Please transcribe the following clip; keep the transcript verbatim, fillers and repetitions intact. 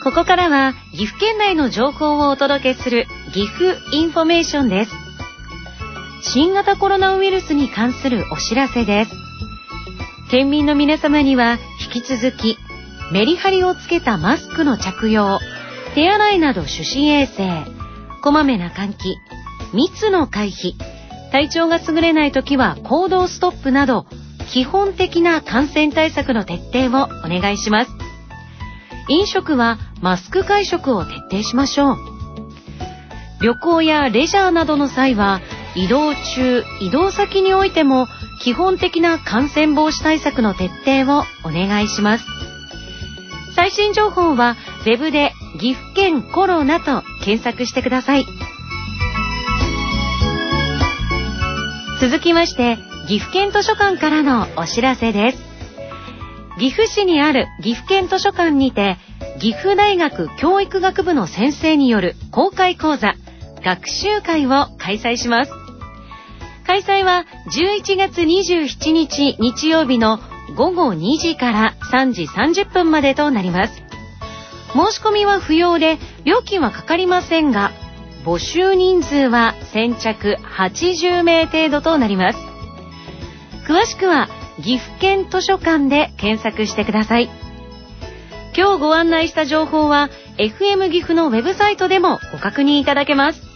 ここからは岐阜県内の情報をお届けする岐阜インフォメーションです。新型コロナウイルスに関するお知らせです。県民の皆様には引き続きメリハリをつけたマスクの着用、手洗いなど手指衛生、こまめな換気、密の回避、体調が優れないときは行動ストップなど基本的な感染対策の徹底をお願いします。飲食はマスク会食を徹底しましょう。旅行やレジャーなどの際は移動中、移動先においても基本的な感染防止対策の徹底をお願いします。最新情報はウェブで岐阜県コロナと検索してください。続きまして岐阜県図書館からのお知らせです。岐阜市にある岐阜県図書館にて岐阜大学教育学部の先生による公開講座学習会を開催します。開催はじゅういちがつにじゅうしちにち日曜日のごごにじからさんじさんじゅっぷんまでとなります。申し込みは不要で料金はかかりませんが、募集人数は先着はちじゅうめい程度となります。詳しくは岐阜県図書館で検索してください。今日ご案内した情報は エフエム 岐阜のウェブサイトでもご確認いただけます。